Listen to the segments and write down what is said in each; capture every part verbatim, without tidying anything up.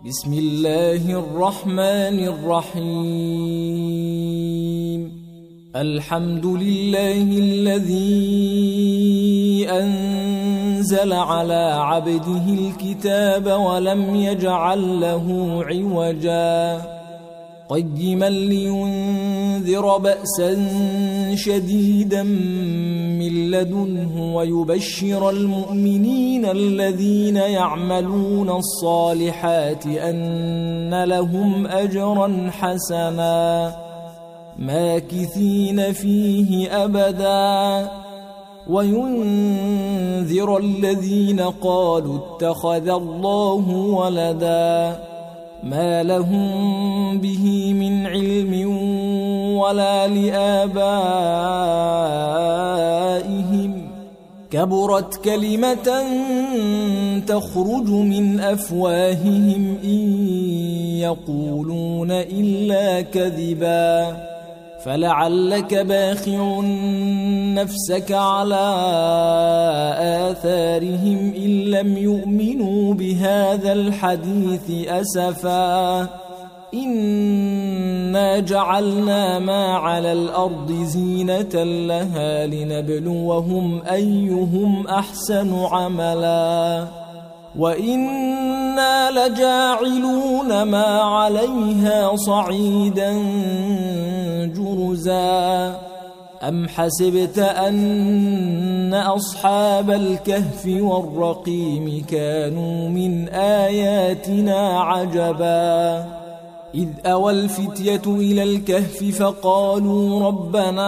بسم الله الرحمن الرحيم. الحمد لله الذي أنزل على عبده الكتاب ولم يجعل له عوجا قيما لينذر بأسا شديدا من لدنه ويبشر المؤمنين الذين يعملون الصالحات أن لهم أجرا حسنا ماكثين فيه أبدا وينذر الذين قالوا اتخذ الله ولدا ما لهم به من علم ولا لآبائهم كبرت كلمة تخرج من أفواههم إن يقولون إلا كذبا فلعلك باخع نفسك على آثارهم إن لم يؤمنوا بهذا الحديث أسفا إنا جعلنا ما على الأرض زينة لها لنبلوهم أيهم أحسن عملا وإنا لجاعلون ما عليها صعيدا جرزا أم حسبت أن أصحاب الكهف والرقيم كانوا من آياتنا عجبا إذ أوى الفتية إلى الكهف فقالوا ربنا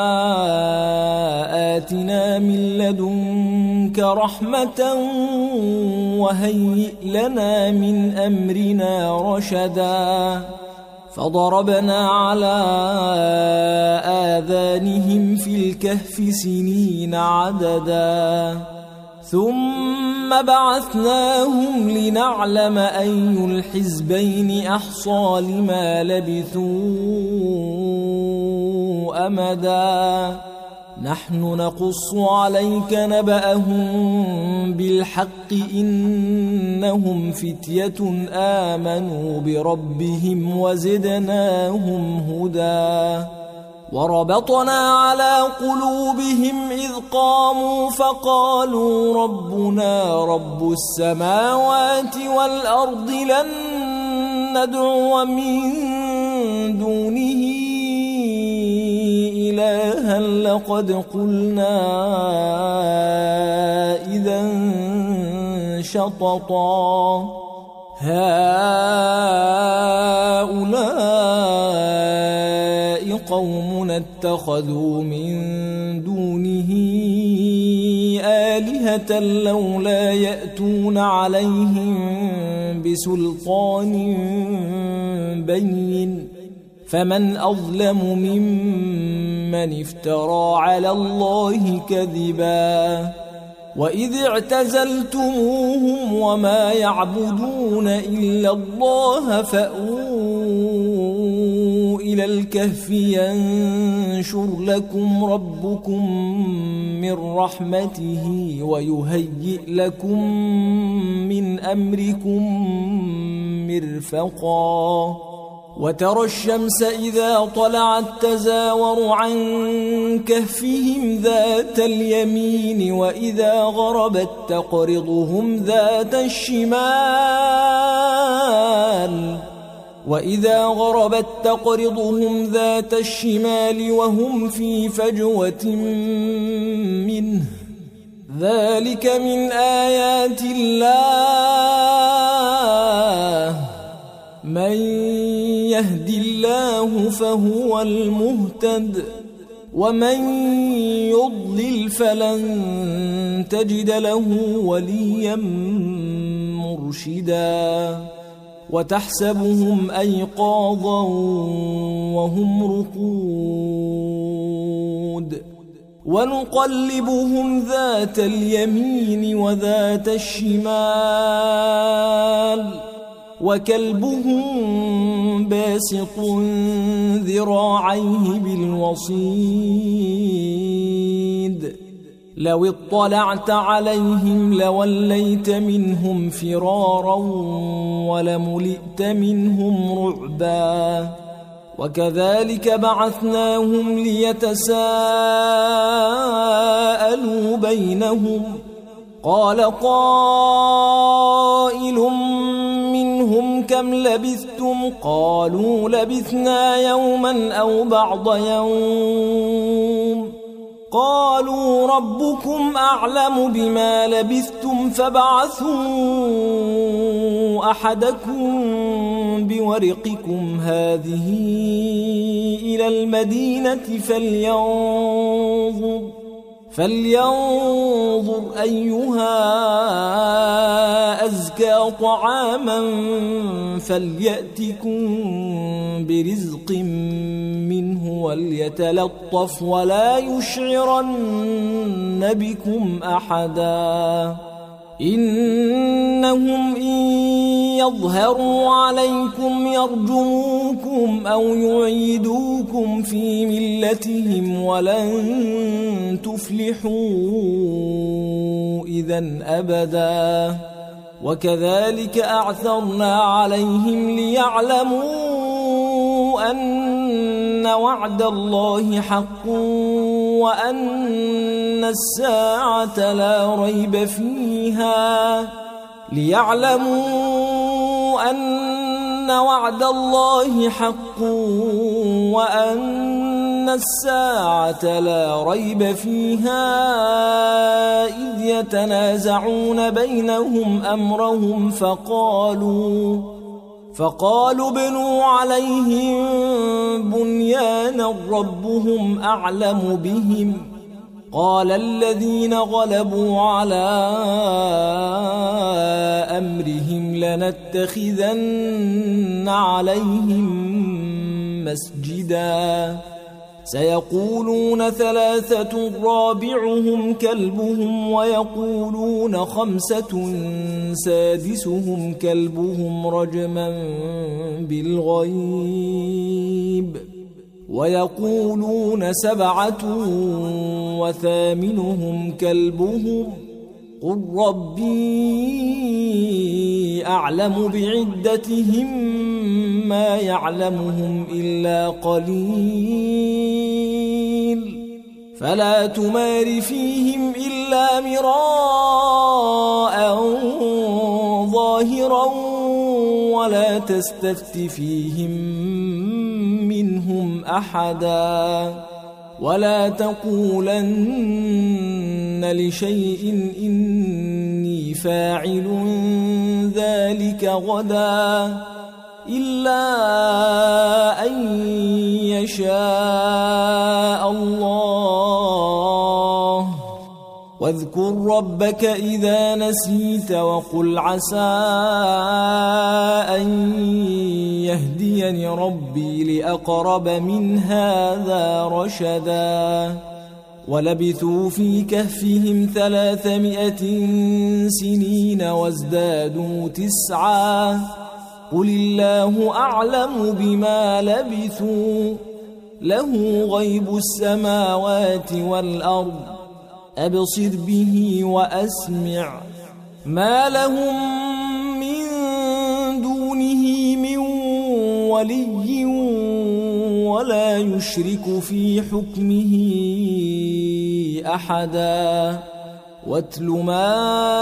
آتنا من لدنك رحمة وهيئ لنا من أمرنا رشدا فضربنا على آذانهم في الكهف سنين عددا ثم بعثناهم لنعلم أي الحزبين أحصى لما لبثوا أمدا نحن نقص عليك نبأهم بالحق إنهم فتية آمنوا بربهم وزدناهم هدى وربطنا على قلوبهم إذ قاموا فقالوا ربنا رب السماوات والأرض لن ندعو من دونه إلها لقد قلنا إذا شططا هؤلاء قومنا اتخذوا من دونه آلهة لولا يأتون عليهم بسلطان بين فمن أظلم ممن افترى على الله كذبا وإذ اعتزلتموهم وما يعبدون إلا الله فأووا إلى الكهف ينشر لكم ربكم من رحمته ويهيئ لكم من أمركم مرفقا وترى الشمس إذا طلعت تزاور عن كهفهم ذات اليمين وإذا غربت تقرضهم ذات الشمال وإذا غربت تقرضهم ذات الشمال وهم في فجوة منه ذلك من آيات الله من يهد الله فهو المهتد ومن يضلل فلن تجد له وليا مرشدا وتحسبهم أيقاظا وهم رقود ونقلبهم ذات اليمين وذات الشمال وكلبهم باسط ذراعيه بالوصيد لو اطلعت عليهم لوليت منهم فرارا ولملئت منهم رعبا وكذلك بعثناهم ليتساءلوا بينهم قال قائل منهم كم لبثتم قالوا لبثنا يوما أو بعض يوم قالوا ربكم أعلم بما لبثتم فابعثوا أحدكم بورقكم هذه إلى المدينة فلينظر فلينظر أيها أزكى طعاما فليأتكم برزق منه وليتلطف ولا يشعرن بكم أحدا إنهم إن يظهروا عليكم يرجموكم أو يعيدوكم في ملتهم ولن تفلحوا إذن أبدا وكذلك أعثرنا عليهم ليعلموا أن وعد الله حق وأن الساعة لا ريب فيها ليعلموا أن وعد الله حق وأن الساعة لا ريب فيها إذ يتنازعون بينهم أمرهم فقالوا فقالوا ابنوا عليهم بنيانا ربهم أعلم بهم قال الذين غلبوا على أمرهم لنتخذن عليهم مسجدا سيقولون ثلاثة رابعهم كلبهم ويقولون خمسة سادسهم كلبهم رجما بالغيب ويقولون سبعة وثامنهم كلبهم قل ربي أعلم بعدتهم ما يعلمهم إلا قليل فلا تمار فيهم إلا مراء ظاهرا ولا تستفت فيهم منهم أحدا ولا تقولن لشيء إني فاعل ذلك غدا إلا أن يشاء الله واذكر ربك إذا نسيت وقل عسى أن يهديني ربي لأقرب من هذا رشدا ولبثوا في كهفهم ثلاثمائة سنين وازدادوا تسعا قل الله أعلم بما لبثوا له غيب السماوات والأرض أبصر به وأسمع ما لهم من دونه من ولي ولا يشرك في حكمه أحدا واتل ما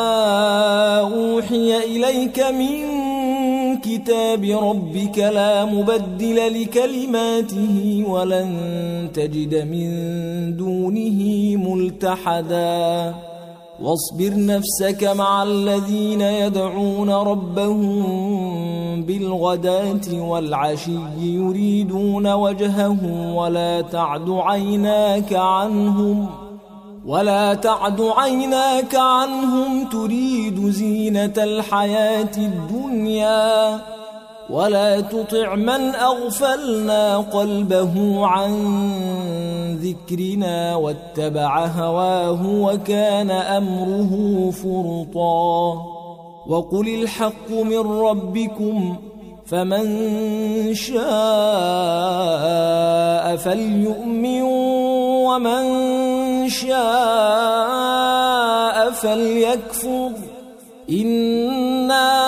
أوحي إليك من كتاب ربك لا مبدل لكلماته ولن تجد من دونه ملتحدا واصبر نفسك مع الذين يدعون ربهم بالغداة والعشي يريدون وجهه ولا تعد عيناك عنهم ولا تعد عيناك عنهم تريد زينة الحياة الدنيا ولا تطع من أغفلنا قلبه عن ذكرنا واتبع هواه وكان أمره فرطا وقل الحق من ربكم فمن شاء فليؤمن ومن شاء فليكفر إنا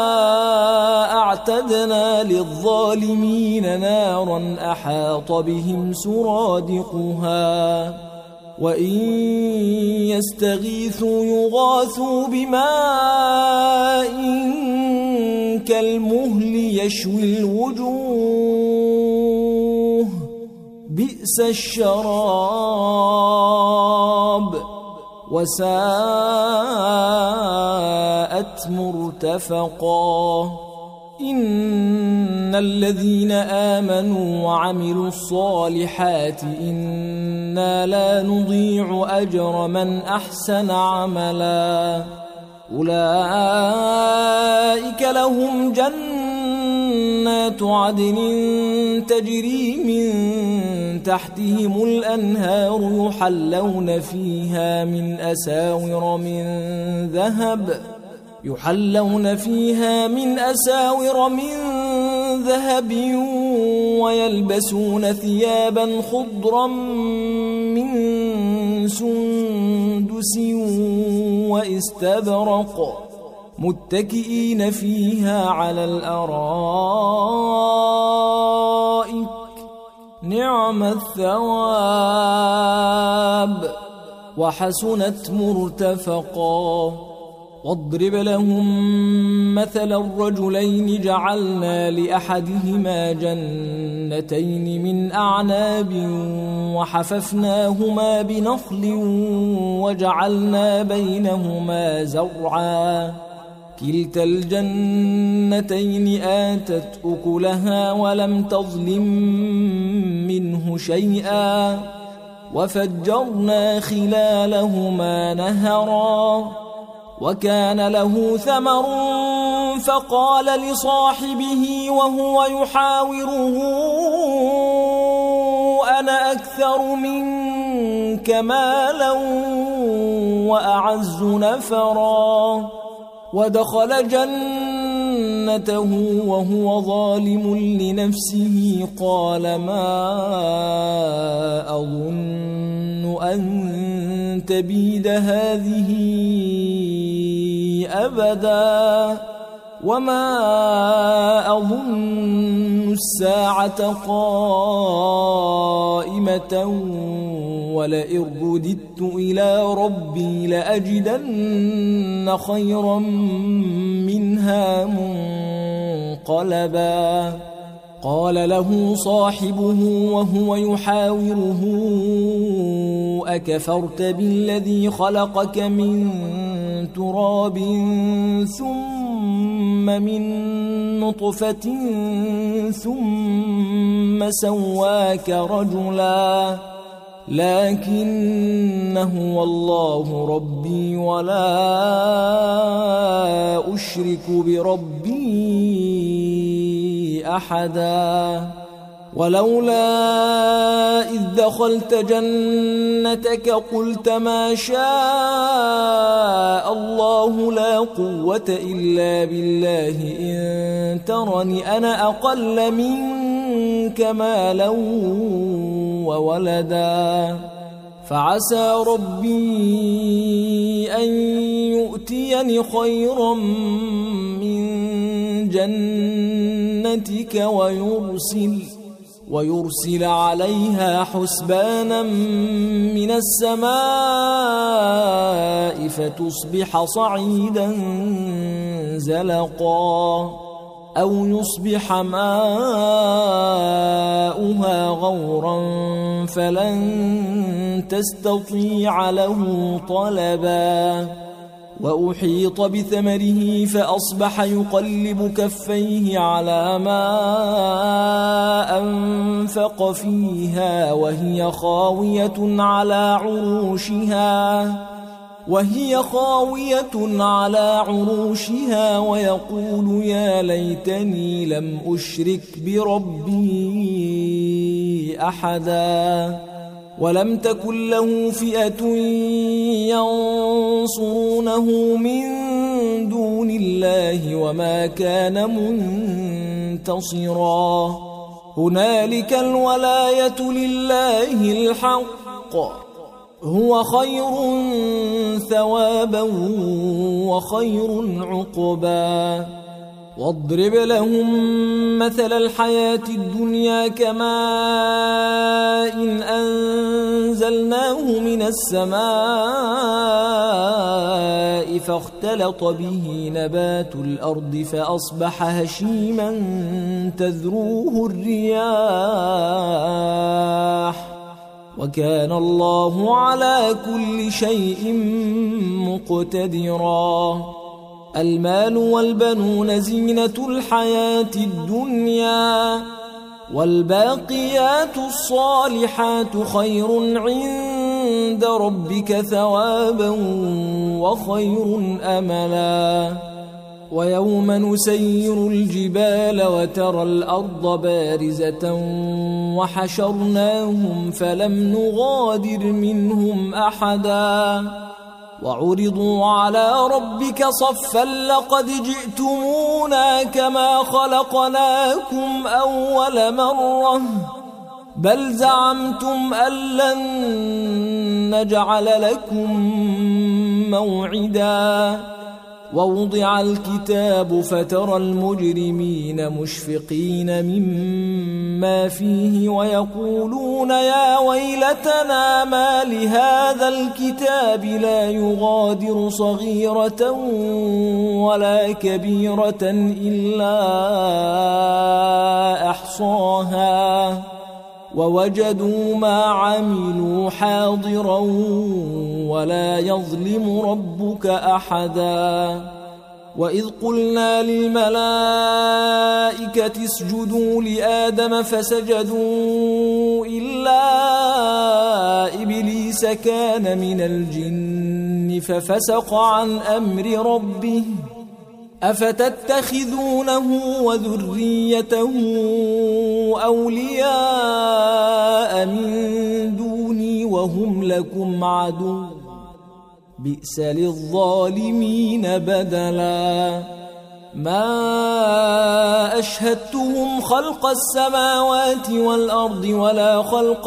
أعتدنا للظالمين نارا أحاط بهم سرادقها وإن يستغيثوا يغاثوا بماء كالمهل يشوي الوجوه بئس الشراب وساءت مرتفقا إن الذين آمنوا وعملوا الصالحات إنا لا نضيع أجر من أحسن عملا أولئك لهم جنات عدن تجري من تحتهم الأنهار يحلون فيها من أساور من ذهب يحلون فيها من أساور من ذهب ويلبسون ثيابا خضرا من سندس واستبرق متكئين فيها على الأرائك نعم الثواب وحسنت مرتفقا واضرب لهم مثل الرجلين جعلنا لأحدهما جنتين من أعناب وحففناهما بنخل وجعلنا بينهما زرعا كلتا الجنتين آتت أكلها ولم تظلم منه شيئا وفجرنا خلالهما نهرا وكان له ثمر فقال لصاحبه وهو يحاوره أنا أكثر منك مالا وأعز نفرا ودخل جنته وهو ظالم لنفسه قال ما أظن أن تبيد هذه أبدا وما أظن الساعة قائمة ولئن رددت إلى ربي لأجدن خيرا منها منقلبا قال له صاحبه وهو يحاوره أكفرت بالذي خلقك من تراب ثم من نطفة ثم سواك رجلا لكن هو الله ربي ولا أشرك بربي أحدا ولولا إذ دخلت جنتك قلت ما شاء الله لا قوة إلا بالله إن ترني أنا أقل منك مالا وولدا فعسى ربي أن يؤتيني خيرا من جنتك ويرسل ويرسل عليها حسبانا من السماء فتصبح صعيدا زلقا أو يصبح ماؤها غورا فلن تستطيع له طلبا وأحيط بثمره فأصبح يقلب كفيه على ما أنفق فيها وهي خاوية على عروشها وهي خاوية على عروشها ويقول يا ليتني لم أشرك بربي أحدا ولم تكن له فئة ينصرونه من دون الله وما كان منتصرا هنالك الولاية لله الحق هو خير ثوابا وخير عقبا. واضرب لهم مثل الحياة الدنيا كماء إن أنزلناه من السماء فاختلط به نبات الأرض فأصبح هشيما تذروه الرياح وكان الله على كل شيء مقتدرا. المال والبنون زينة الحياة الدنيا والباقيات الصالحات خير عند ربك ثوابا وخير أملا. ويوم نسير الجبال وترى الأرض بارزة وحشرناهم فلم نغادر منهم أحدا وعرضوا على ربك صفا لقد جئتمونا كما خلقناكم أول مرة بل زعمتم أن لن نجعل لكم موعدا. ووضع الكتاب فترى المجرمين مشفقين مما فيه ويقولون يا ويلتنا ما لهذا الكتاب لا يغادر صغيرة ولا كبيرة إلا أحصاها ووجدوا ما عملوا حاضرا ولا يظلم ربك أحدا. وإذ قلنا للملائكة اسجدوا لآدم فسجدوا إلا إبليس كان من الجن ففسق عن أمر ربه أفتتخذونه وذريته أولياء من دوني وهم لكم عدو بئس للظالمين بدلا. ما أشهدتهم خلق السماوات والأرض ولا خلق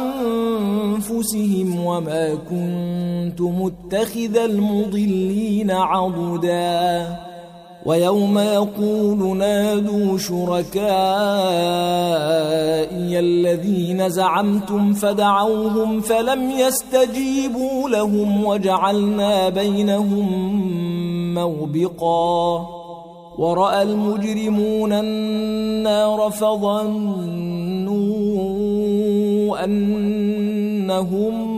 أنفسهم وما كنت متخذ المضلين عضدا. ويوم يقول نادوا شركائي الذين زعمتم فدعوهم فلم يستجيبوا لهم وجعلنا بينهم موبقا. ورأى المجرمون النار فظنوا أنهم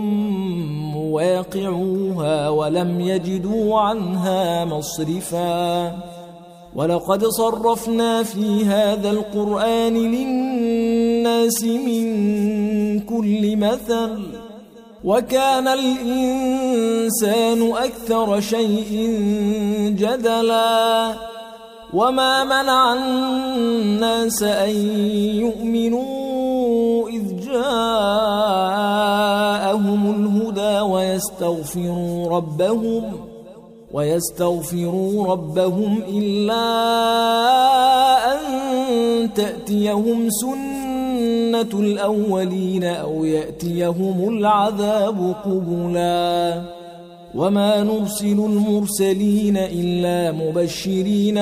واقعوها ولم يجدوا عنها مصرفا. ولقد صرفنا في هذا القرآن للناس من كل مثل وكان الإنسان أكثر شيء جدلا. وما منع الناس أن يؤمنوا إذ جاءهم الهدى ويستغفروا ربهم ويستغفروا ربهم إلا أن تأتيهم سنة الأولين أو يأتيهم العذاب قبلا. وما نرسل المرسلين إلا مبشرين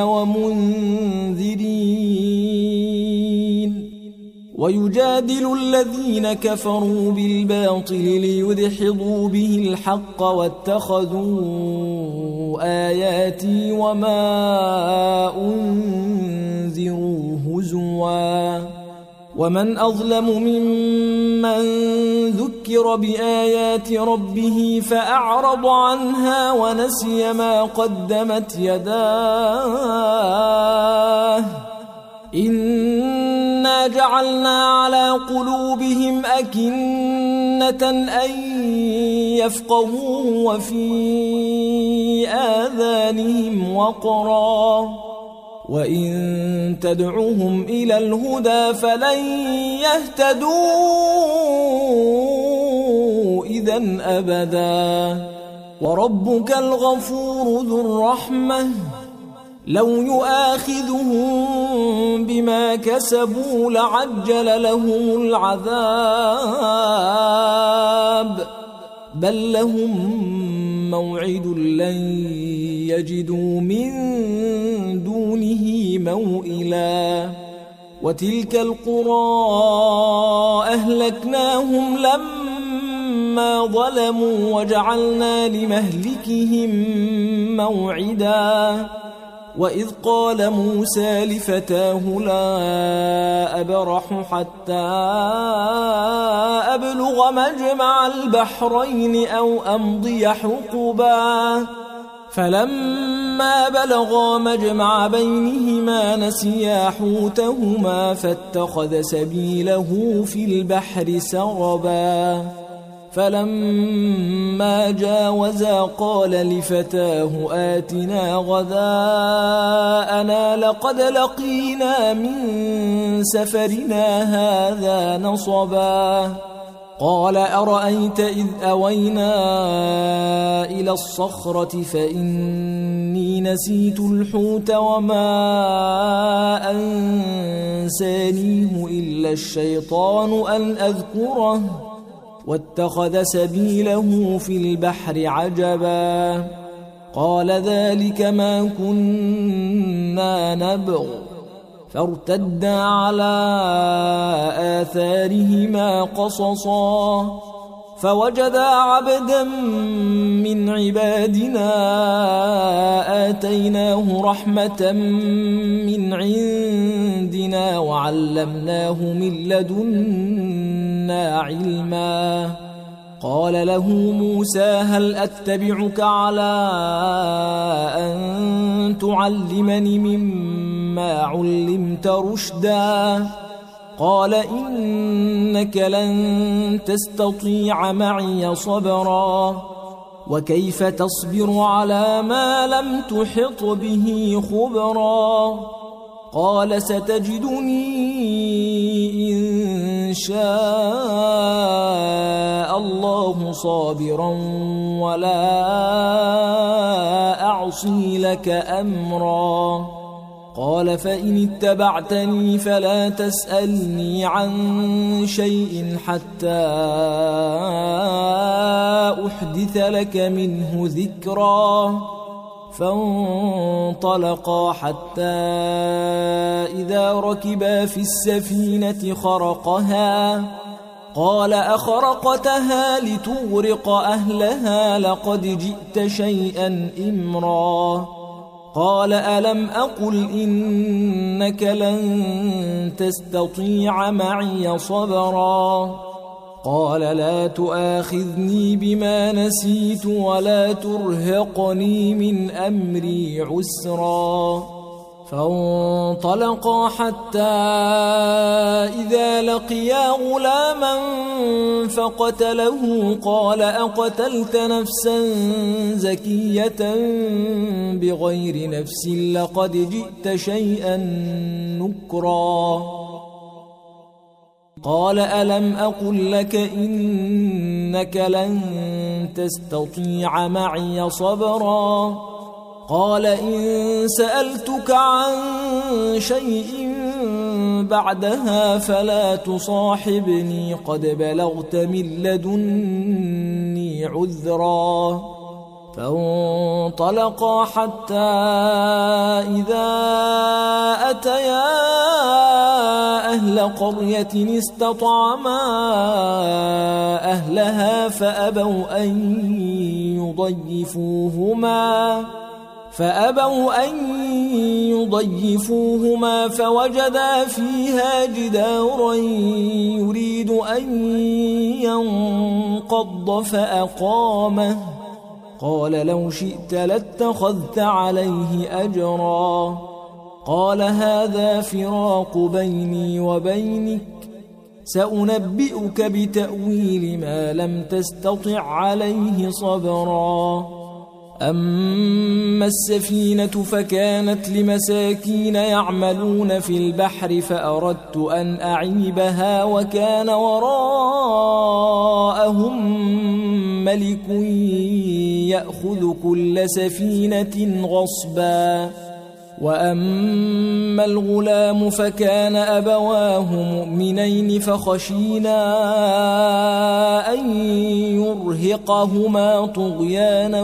ومنذرين ويجادل الذين كفروا بالباطل ليدحضوا به الحق واتخذوا آياتي وما أنذروا هزوا. ومن أظلم ممن ذكر بآيات ربه فأعرض عنها ونسي ما قدمت يداه إنا جعلنا على قلوبهم أكنة أن يفقهوه وفي آذانهم وقرا وإن تدعوهم إلى الهدى فلن يهتدوا إذن أبدا. وربك الغفور ذو الرحمة لو يؤاخذهم بما كسبوا لعجل لهم العذاب بل لهم موعد لن يجدوا من دونه موئلا وتلك القرى أهلكناهم لما ظلموا وجعلنا لمهلكهم موعدا وإذ قال موسى لفتاه لا أبرح حتى أبلغ مجمع البحرين أو أمضي حقبا فلما بلغا مجمع بينهما نسيا حوتهما فاتخذ سبيله في البحر سربا فلما جاوزا قال لفتاه آتنا غداءنا لقد لقينا من سفرنا هذا نصبا قال أرأيت إذ أوينا إلى الصخرة فإني نسيت الحوت وما أنسانيه إلا الشيطان أن أذكره واتخذ سبيله في البحر عجبا قال ذلك ما كنا نبغ فارتدا على آثارهما قصصا فوجدا عبدا من عبادنا آتيناه رحمة من عندنا وعلمناه من لدنا علما قال له موسى هل أتبعك على أن تعلمني مما علمت رشدا قال إنك لن تستطيع معي صبرا وكيف تصبر على ما لم تحط به خبرا قال ستجدني إن شاء الله صابرا ولا أعصي لك أمرا قال فإن اتبعتني فلا تسألني عن شيء حتى أحدث لك منه ذكرا فانطلقا حتى إذا ركبا في السفينة خرقها قال أخرقتها لتغرق أهلها لقد جئت شيئا إمرا قال ألم أقل إنك لن تستطيع معي صبرا قال لا تؤاخذني بما نسيت ولا ترهقني من أمري عسرا فانطلقا حتى إذا لقيا غلاما فقتله قال أقتلت نفسا زكية بغير نفس لقد جئت شيئا نكرا قال ألم أقل لك إنك لن تستطيع معي صبرا قال إن سألتك عن شيء بعدها فلا تصاحبني قد بلغت من لدني عذرا فانطلقا حتى إذا أتيا أهل قرية استطعما أهلها فأبوا أن يضيفوهما فأبوا أن يضيفوهما فوجدا فيها جدارا يريد أن ينقض فأقامه قال لو شئت لاتخذت عليه أجرا قال هذا فراق بيني وبينك سأنبئك بتأويل ما لم تستطع عليه صبرا أما السفينة فكانت لمساكين يعملون في البحر فأردت أن أعيبها وكان وراءهم ملك يأخذ كل سفينة غصبا وأما الغلام فكان أبواه مؤمنين فخشينا أن يرهقهما طغيانا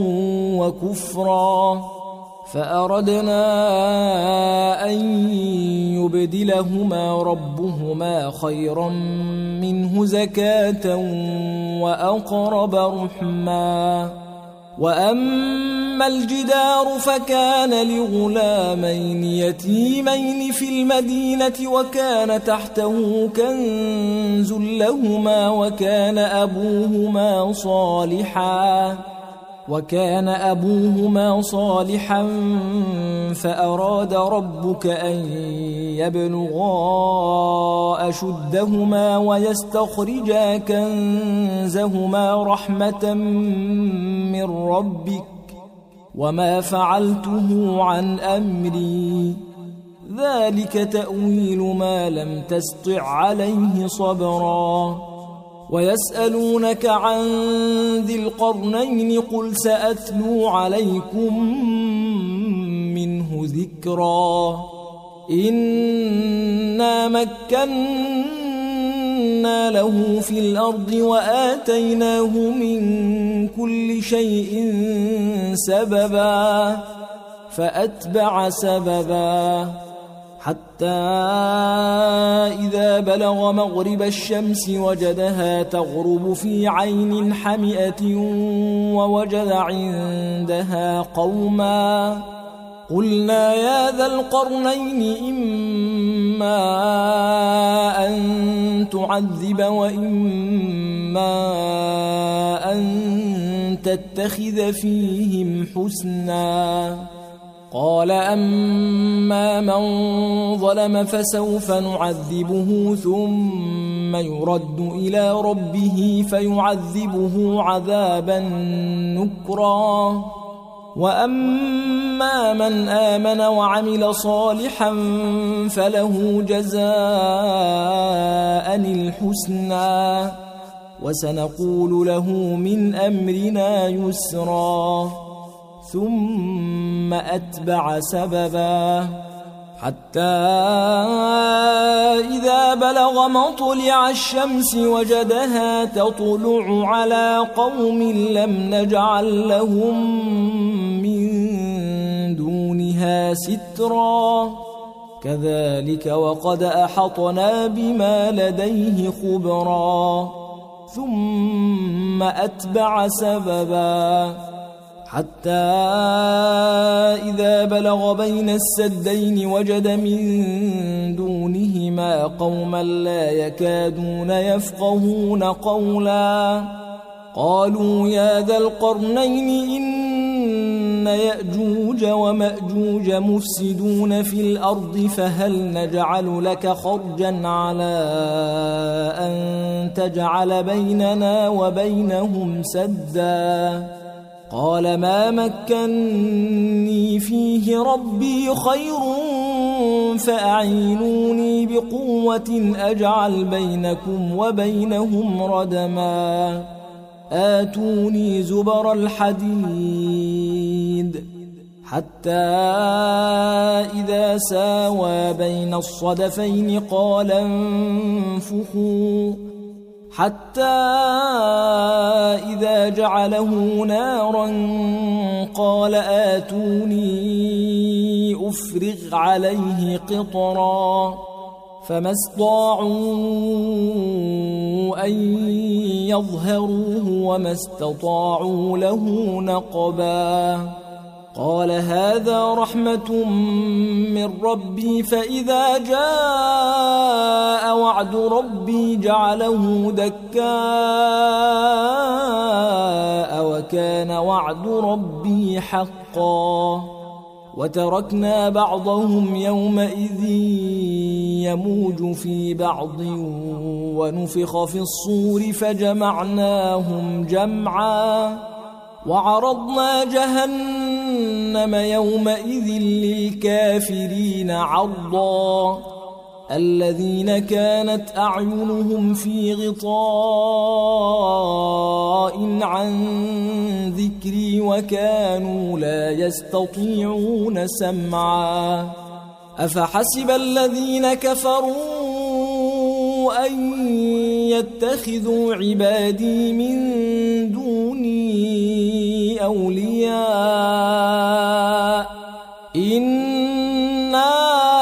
وكفرا فأردنا أن يبدلهما ربهما خيرا منه زكاة وأقرب رحما. وأما الجدار فكان لغلامين يتيمين في المدينة وكان تحته كنز لهما وكان أبوهما صالحا وكان أبوهما صالحا فأراد ربك أن يبلغا أشدهما ويستخرجا كنزهما رحمة من ربك وما فعلته عن أمري ذلك تأويل ما لم تسطع عليه صبرا. ويسألونك عن ذي القرنين قل سأتلو عليكم منه ذكرا. إنا مكنا له في الأرض وآتيناه من كل شيء سببا فأتبع سببا حتى إذا بلغ مغرب الشمس وجدها تغرب في عين حمئة ووجد عندها قوما قلنا يا ذا القرنين إما أن تعذب وإما أن تتخذ فيهم حسنا. قال أما من ظلم فسوف نعذبه ثم يرد إلى ربه فيعذبه عذابا نكرا. وأما من آمن وعمل صالحا فله جزاء الحسنى وسنقول له من أمرنا يسرا. ثم أتبع سببا حتى إذا بلغ مطلع الشمس وجدها تطلع على قوم لم نجعل لهم من دونها سترا كذلك وقد أحطنا بما لديه خبرا. ثم أتبع سببا حتى إذا بلغ بين السدين وجد من دونهما قوما لا يكادون يفقهون قولا قالوا يا ذا القرنين إن يأجوج ومأجوج مفسدون في الأرض فهل نجعل لك خرجا على أن تجعل بيننا وبينهم سدا قال ما مكنني فيه ربي خير فأعينوني بقوة أجعل بينكم وبينهم ردما آتوني زبر الحديد حتى إذا ساوى بين الصدفين قال انفخوا حتى إذا جعله نارا قال آتوني أفرغ عليه قطرا فما استطاعوا أن يظهروه وما استطاعوا له نقبا قال هذا رحمة من ربي فإذا جاء وعد ربي جعله دكاء وكان وعد ربي حقا وتركنا بعضهم يومئذ يموج في بعض ونفخ في الصور فجمعناهم جمعا وعرضنا جهنم يومئذ للكافرين عرضا الذين كانت أعينهم في غطاء عن ذكري وكانوا لا يستطيعون سمعا أفحسب الذين كفروا أن يتخذوا عبادي من دوني أولياء إنا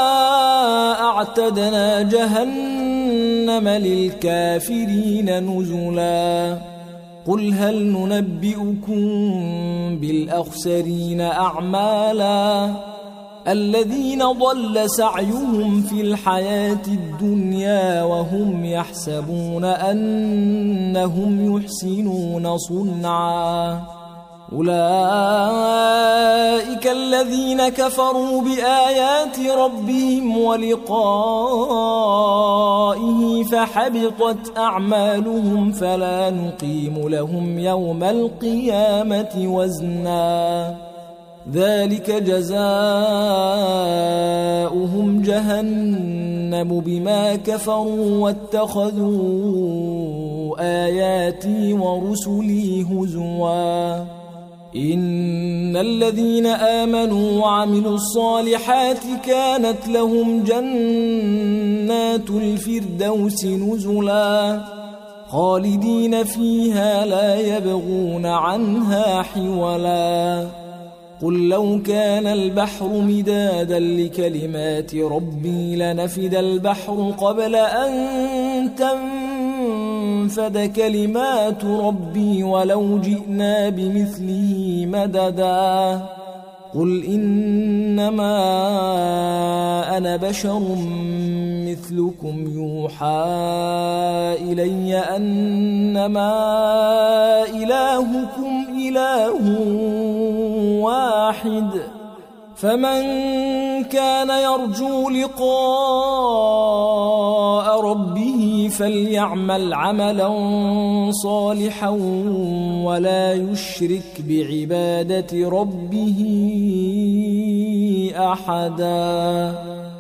أعتدنا جهنم للكافرين نزلا قل هل ننبئكم بالأخسرين أعمالا الذين ضل سعيهم في الحياة الدنيا وهم يحسبون أنهم يحسنون صنعا أولئك الذين كفروا بآيات ربهم ولقائه فحبطت أعمالهم فلا نقيم لهم يوم القيامة وزنا ذلك جزاؤهم جهنم بما كفروا واتخذوا آياتي ورسلي هزوا إن الذين آمنوا وعملوا الصالحات كانت لهم جنات الفردوس نزلا خالدين فيها لا يبغون عنها حولا قل لو كان البحر مدادا لكلمات ربي لنفد البحر قبل أن تنفد كلمات ربي ولو جئنا بمثله مددا قل إنما أنا بشر مثلكم يوحى إلي أنما إلهكم إله واحد فمن كان يرجو لقاء ربه فليعمل عملا صالحا ولا يشرك بعبادة ربه أحدا.